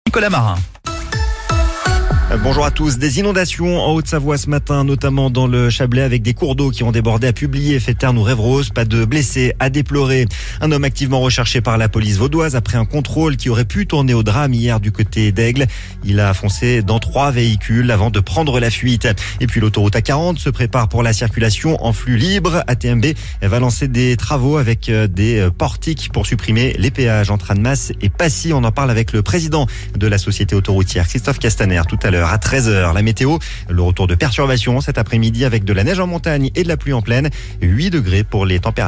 Nicolas Marin. Bonjour à tous. Des inondations en Haute-Savoie ce matin, notamment dans le Chablais, avec des cours d'eau qui ont débordé à Publier, Féterne ou Rèvreuse. Pas de blessés à déplorer. Un homme activement recherché par la police vaudoise après un contrôle qui aurait pu tourner au drame hier du côté d'Aigle. Il a foncé dans 3 véhicules avant de prendre la fuite. Et puis l'autoroute A40 se prépare pour la circulation en flux libre. ATMB va lancer des travaux avec des portiques pour supprimer les péages entre Annemasse et Passy. On en parle avec le président de la société autoroutière, Christophe Castaner, tout à l'heure. À 13h, la météo, le retour de perturbations cet après-midi avec de la neige en montagne et de la pluie en plaine. 8 degrés pour les températures.